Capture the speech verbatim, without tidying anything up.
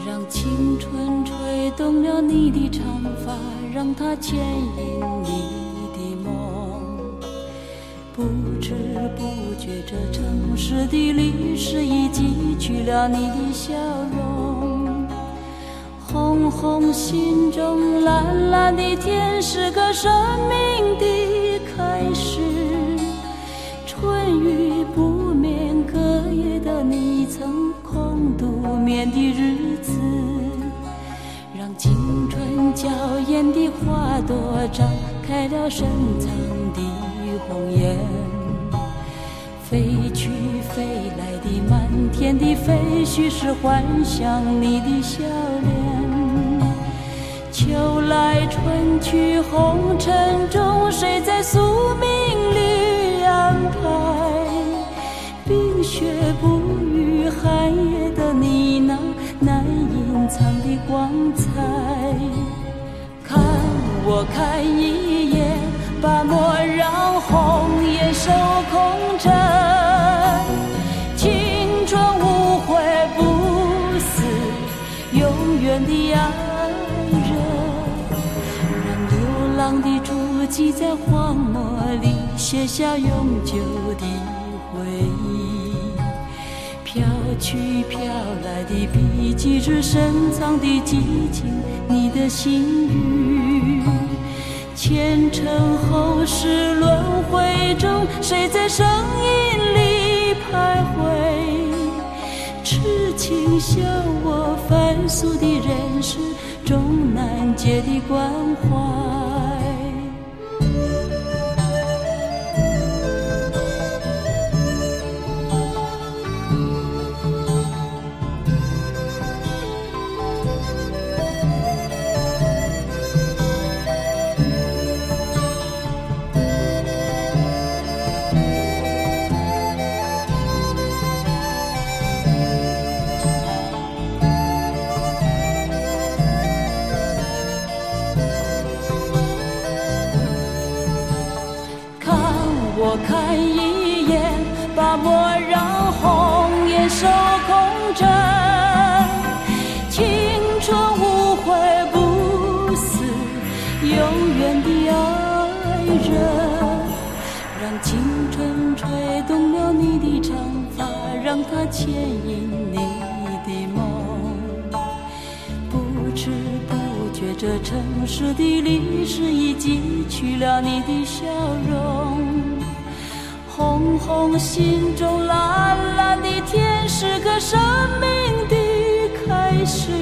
让青春吹动了你的长发，让它牵引你的梦。不知不觉，这城市的历史已记取了你的笑容。红红心中，蓝蓝的天，是个生命的开始。春雨不眠，隔夜的你曾空独眠的日子，让青春娇艳的花朵张开了深藏的红颜。飞去飞来的满天的飞絮，是幻想你的笑脸。秋来春去红尘中，谁在宿命里安排？冰雪不语，寒夜的你那难隐藏的光彩。看我看一眼，把莫让红颜守空枕。青春无悔不死，永远的爱人。让流浪的足迹在荒漠里写下永久的回忆。飘去飘来的笔迹，是深藏的激情，你的心语。前尘后世轮回中，谁在声音里徘徊？痴情笑我凡俗的人世，终难解的关怀。我看一眼，把莫让红颜守空枕。青春无悔不死，永远的爱人。让青春吹动了你的长发，让它牵引你的梦。不知不觉，这城市的历史已记取了你的笑容。红红心中，蓝蓝的天，是个生命的开始。